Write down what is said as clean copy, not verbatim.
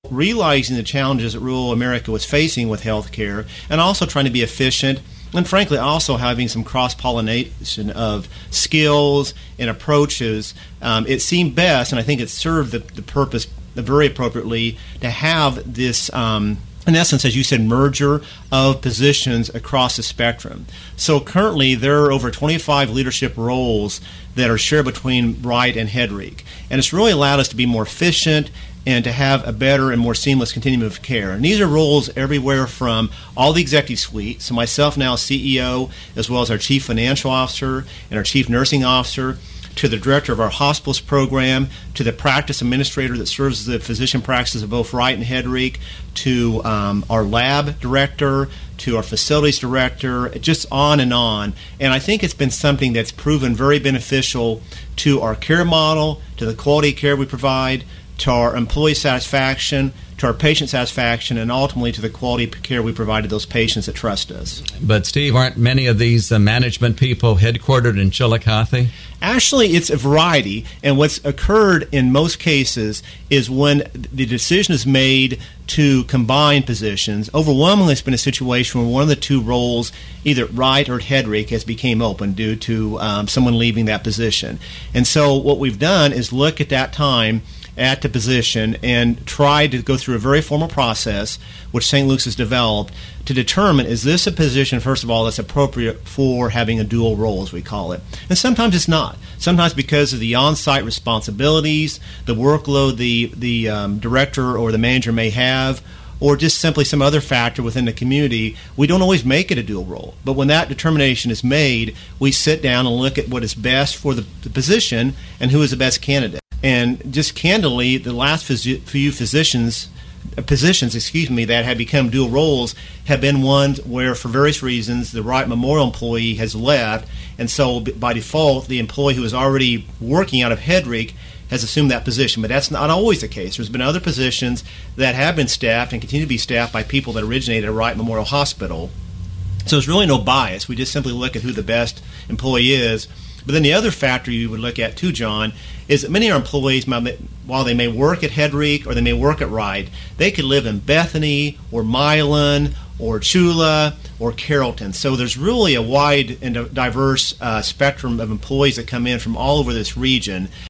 realizing the challenges that rural America was facing with healthcare, and also trying to be efficient, and frankly also having some cross-pollination of skills and approaches, it seemed best, and I think it served the purpose very appropriately, to have this, in essence, as you said, merger of positions across the spectrum. So currently there are over 25 leadership roles that are shared between Wright and Hedrick, and it's really allowed us to be more efficient and to have a better and more seamless continuum of care. And these are roles everywhere from all the executive suite, so myself now CEO, as well as our chief financial officer and our chief nursing officer, to the director of our hospice program, to the practice administrator that serves the physician practices of both Wright and Hedrick, to our lab director, to our facilities director, just on and on. And I think it's been something that's proven very beneficial to our care model, to the quality of care we provide, to our employee satisfaction, to our patient satisfaction, and ultimately to the quality of care we provide to those patients that trust us. But Steve, aren't many of these management people headquartered in Chillicothe? Actually, it's a variety, and what's occurred in most cases is when the decision is made to combine positions, overwhelmingly it's been a situation where one of the two roles, either at Wright or at Hedrick, has become open due to someone leaving that position. And so what we've done is look at that time at the position and try to go through a very formal process, which St. Luke's has developed, to determine, is this a position, first of all, that's appropriate for having a dual role, as we call it. And sometimes it's not. Sometimes because of the on-site responsibilities, the workload the director or the manager may have, or just simply some other factor within the community, we don't always make it a dual role. But when that determination is made, we sit down and look at what is best for the position and who is the best candidate. And just candidly, the last few positions that have become dual roles have been ones where, for various reasons, the Wright Memorial employee has left, and so by default, the employee who is already working out of Hedrick has assumed that position. But that's not always the case. There's been other positions that have been staffed and continue to be staffed by people that originated at Wright Memorial Hospital. So there's really no bias. We just simply look at who the best employee is. But then the other factor you would look at too, John, is that many of our employees, while they may work at Hedrick or they may work at Wright, they could live in Bethany or Milan or Chula or Carrollton. So there's really a wide and diverse spectrum of employees that come in from all over this region.